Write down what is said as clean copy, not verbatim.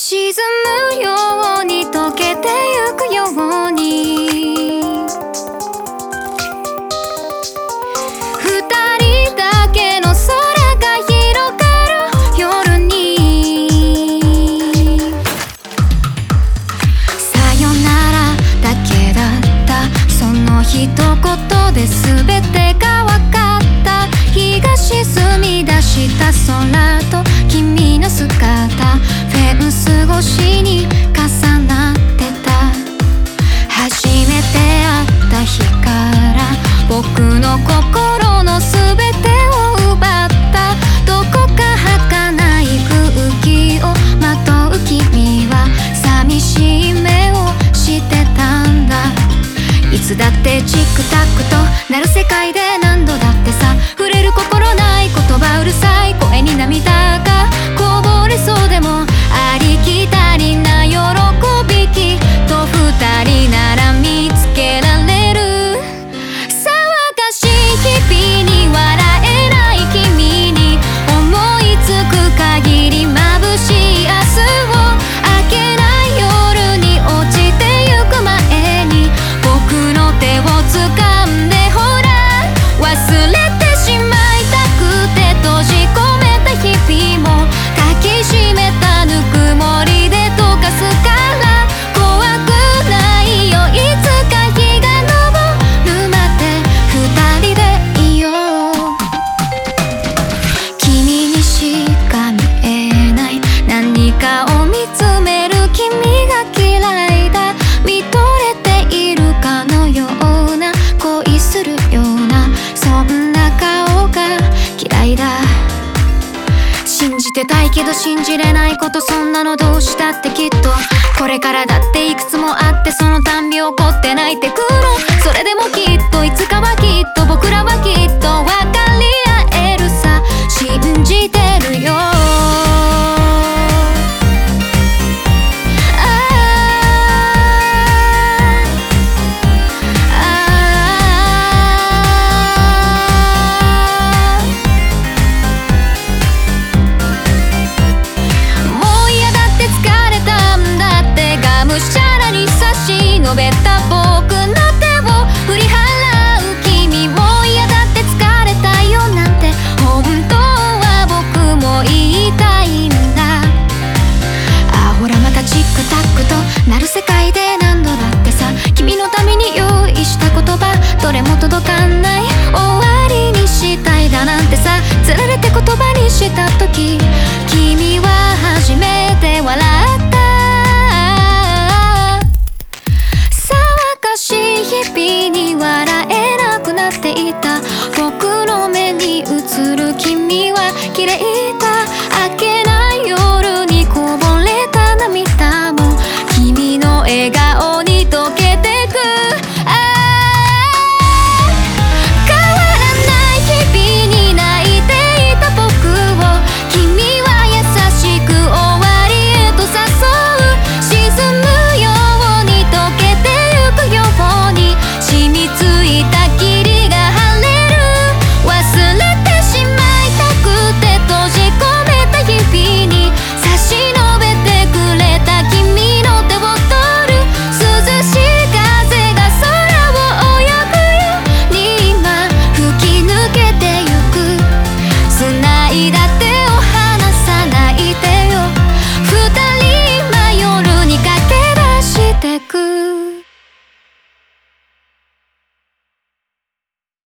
沈むように溶けてゆくように二人だけの空が広がる夜にさよならだけだったその一言で全てが分かった日が沈み出した空と君の姿フェンス越しに重なってた初めて会った日から僕の心の全てを奪ったどこか儚い空気をまとう君は寂しい目をしてたんだいつだってチックタックとなる世界で何度だってさ触れる心ない言葉うるさい声に涙がこぼれそうでもありきたりな喜びきっと二人なら見つけられる騒がしい日々に笑えない君に思いつく限り眩しい明日を明けない夜に落ちてゆく前に僕の手を掴んでほら忘れてしまいたくて閉じ込めた日々も抱きしめたぬくもりで溶かすから怖くないよいつか日が昇るまで二人でいよう君にしか見えない何かを見つめる君が嫌いだ見とれているかのような恋するようなそんな顔が嫌いだ信じてたいけど信じれないことそんなのどうしたってきっとこれからだっていくつもあってそのたんび怒って泣いてく